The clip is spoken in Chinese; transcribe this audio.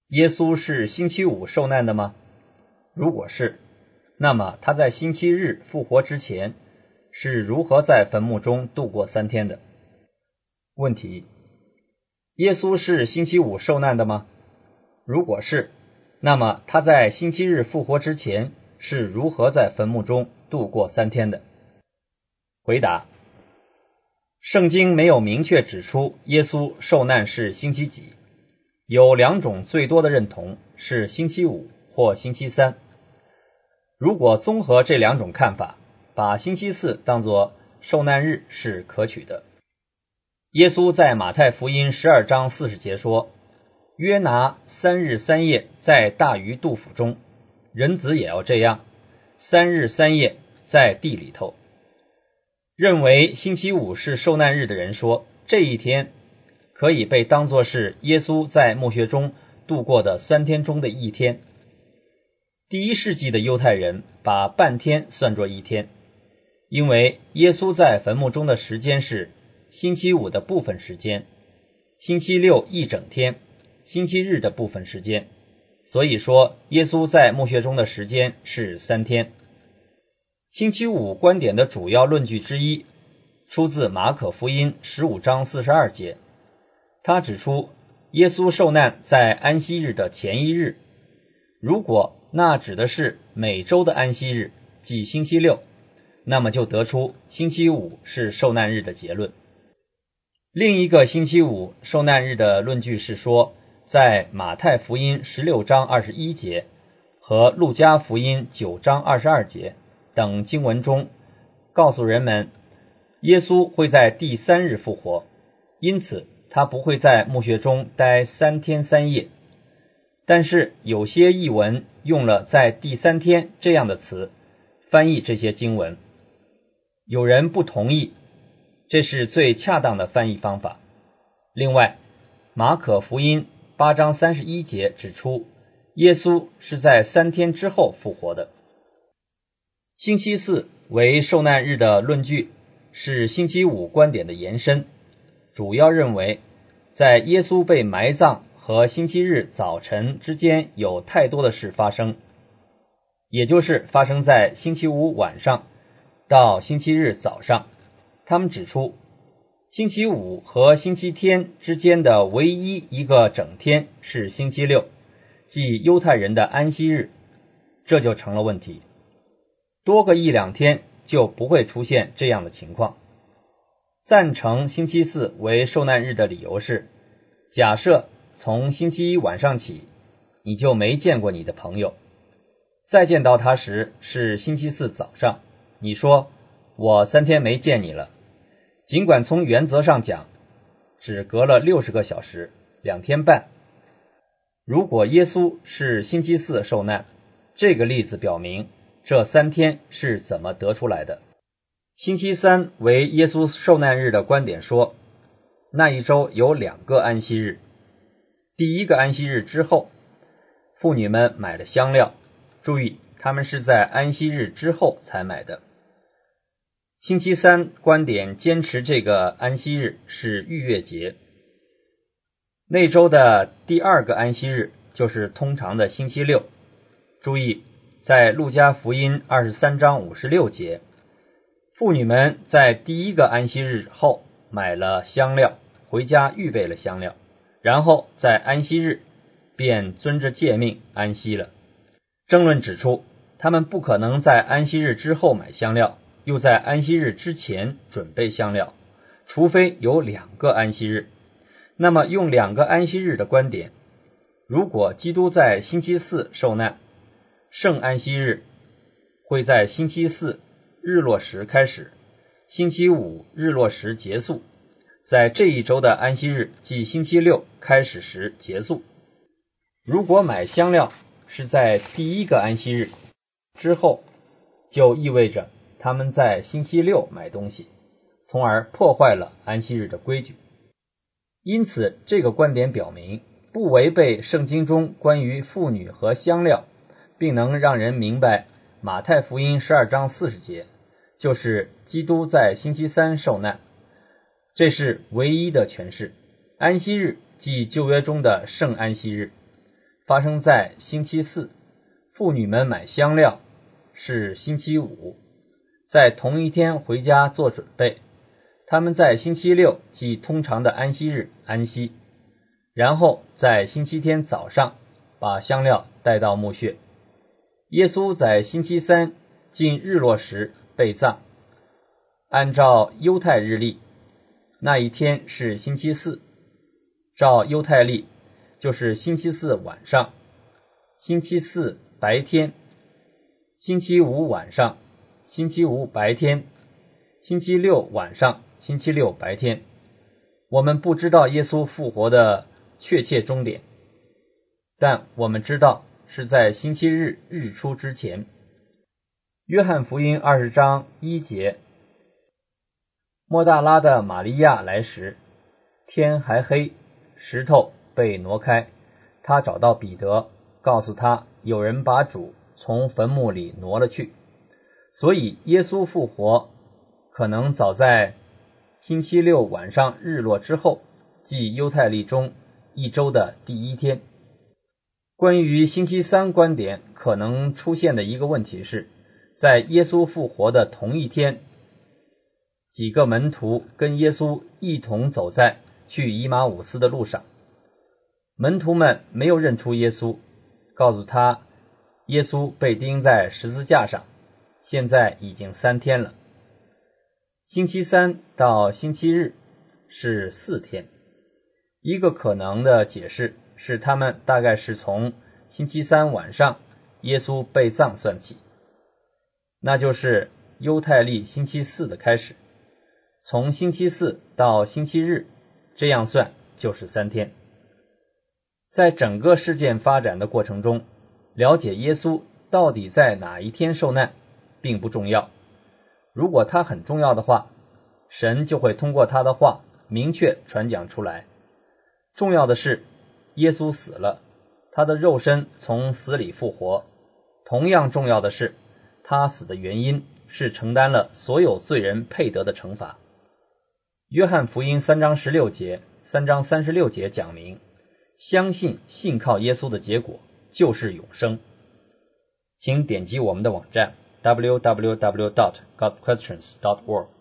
耶稣是星期五受难的吗？如果是，那么他在星期日复活之前是如何在坟墓中度过3天的？问题：耶稣是星期五受难的吗？如果是，那么他在星期日复活之前是如何在坟墓中度过3天的？回答：圣经没有明确指出耶稣受难是星期几，有2种最多的认同是星期五或星期三。如果综合这2种看法，把星期四当作受难日是可取的。耶稣在马太福音12章40节说，约拿3日3夜在大鱼肚腹中，人子也要这样，3日3夜在地里头。认为星期五是受难日的人说，这一天可以被当作是耶稣在墓穴中度过的3天中的一天。第1世纪的犹太人把半天算作一天，因为耶稣在坟墓中的时间是星期五的部分时间，星期六一整天，星期日的部分时间，所以说耶稣在墓穴中的时间是3天。星期五观点的主要论据之一出自马可福音15章42节，他指出耶稣受难在安息日的前1日，如果那指的是每周的安息日，即星期六，那么就得出星期五是受难日的结论。另一个星期五受难日的论据是说，在马太福音16章21节和路加福音9章22节等经文中告诉人们，耶稣会在第3日复活，因此他不会在墓穴中待3天3夜。但是有些译文用了在第3天这样的词翻译这些经文，有人不同意，这是最恰当的翻译方法。另外，马可福音8章31节指出，耶稣是在3天之后复活的。星期四为受难日的论据是星期五观点的延伸，主要认为在耶稣被埋葬和星期日早晨之间有太多的事发生，也就是发生在星期五晚上到星期日早上。他们指出，星期五和星期天之间的唯一一个整天是星期六，即犹太人的安息日，这就成了问题。多个1-2天就不会出现这样的情况。赞成星期四为受难日的理由是，假设从星期一晚上起，你就没见过你的朋友，再见到他时是星期四早上，你说我3天没见你了，尽管从原则上讲只隔了60个小时2天半。如果耶稣是星期四受难，这个例子表明这3天是怎么得出来的。星期三为耶稣受难日的观点说，那一周有2个安息日，第1个安息日之后，妇女们买了香料，注意他们是在安息日之后才买的。星期三观点坚持这个安息日是逾越节，那周的第2个安息日就是通常的星期六。注意在路加福音23章56节，妇女们在第1个安息日后买了香料，回家预备了香料，然后在安息日便遵着诫命安息了。争论指出，他们不可能在安息日之后买香料，又在安息日之前准备香料，除非有2个安息日。那么用2个安息日的观点，如果基督在星期四受难，圣安息日会在星期四日落时开始，星期五日落时结束，在这一周的安息日即星期六开始时结束。如果买香料是在第1个安息日之后，就意味着他们在星期六买东西，从而破坏了安息日的规矩。因此这个观点表明不违背圣经中关于妇女和香料，并能让人明白马太福音12章40节，就是基督在星期三受难，这是唯一的诠释。安息日即旧约中的圣安息日， 发生在星期四，妇女们买香料是星期五，在同一天回家做准备。他们在星期六即通常的安息日安息，然后在星期天早上把香料带到墓穴。耶稣在星期三近日落时被葬，按照犹太日历，那一天是星期四，照犹太历就是星期四晚上、星期四白天、星期五晚上、星期五白天、星期六晚上、星期六白天。我们不知道耶稣复活的确切终点，但我们知道是在星期日日出之前。约翰福音20章1节，抹大拉的玛利亚来时，天还黑，石头被挪开，他找到彼得，告诉他有人把主从坟墓里挪了去。所以耶稣复活可能早在星期六晚上日落之后，即犹太历中一周的第一天。关于星期三观点可能出现的一个问题是，在耶稣复活的同一天，几个门徒跟耶稣一同走在去以马忤斯的路上，门徒们没有认出耶稣，告诉他耶稣被钉在十字架上，现在已经3天了。星期三到星期日是4天。一个可能的解释是他们大概是从星期三晚上耶稣被葬算起，那就是犹太历星期四的开始，从星期四到星期日，这样算就是3天。在整个事件发展的过程中，了解耶稣到底在哪一天受难并不重要。如果他很重要的话，神就会通过他的话明确传讲出来。重要的是，耶稣死了，他的肉身从死里复活。同样重要的是，他死的原因是承担了所有罪人配得的惩罚。约翰福音3章16节、3章36节讲明，相信信靠耶稣的结果就是永生。请点击我们的网站 www.godquestions.org